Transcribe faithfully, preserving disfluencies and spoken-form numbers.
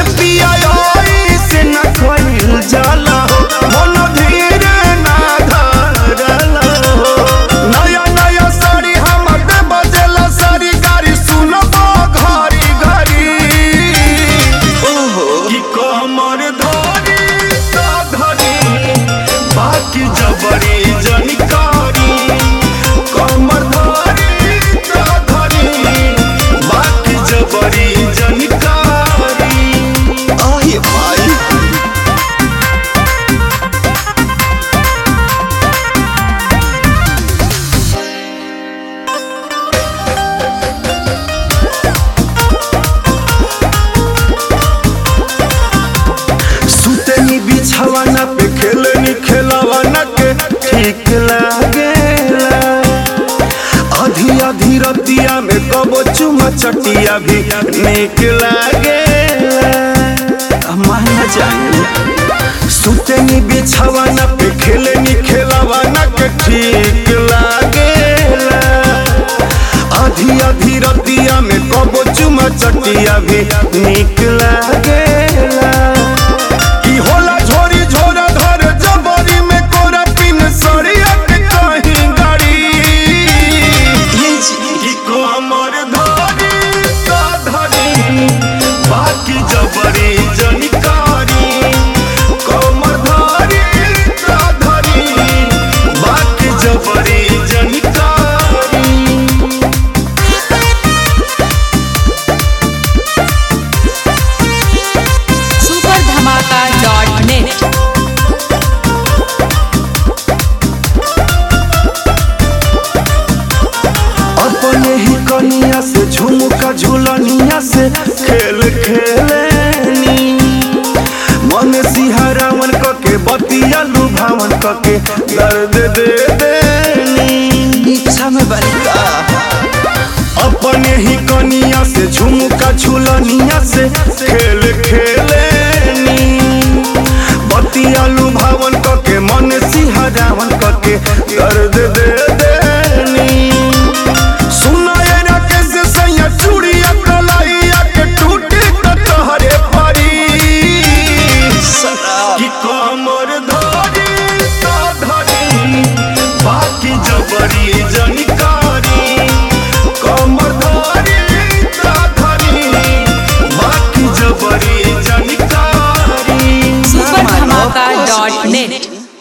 पिया से न खोल जाला हो मन धीरे ना धरला हो नया नया साड़ी हमर दे बजेला सारी गाड़ी सुनबो घरी घरी ओहो की कमर धरी ता धरी बाकी जबरी जनकारी कमर धरी ता धरी बाकी जबरी जनकारी आहे भाई सुतनी बिछावाना पे खेलनी खेलावाना के ठीक लागेला आधी आधी रतिया में कबो चुमा चटिया भी निक लागेला माना जाए सुतनी बिछावाना पे खेलनी खेलावाना के ठीक लागेला आधी आधी रतिया में कबो चुमा चटिया भी निक लागेला की होला झोरी झोरा धर जबरी में कोरा पिन सरिया के कहीं गाड़ी की कमर धरी ता धरी बाकी जबरी जनकारी कमर धरी ता धरी बाकी जबरी जनकारी सुपर धमाका डॉट नेट। अपने ही कनिया से झुमका झुलनिया से खेल खेलेनी मन सिहरावन कके बतिया लुभावन कके दर्द दे देनी इच्छा में बलिका अपने ही कनिया से झुमका झुलनिया से खेल खेलेनी बतिया लुभावन कके मन सिहरावन कके दर्द दे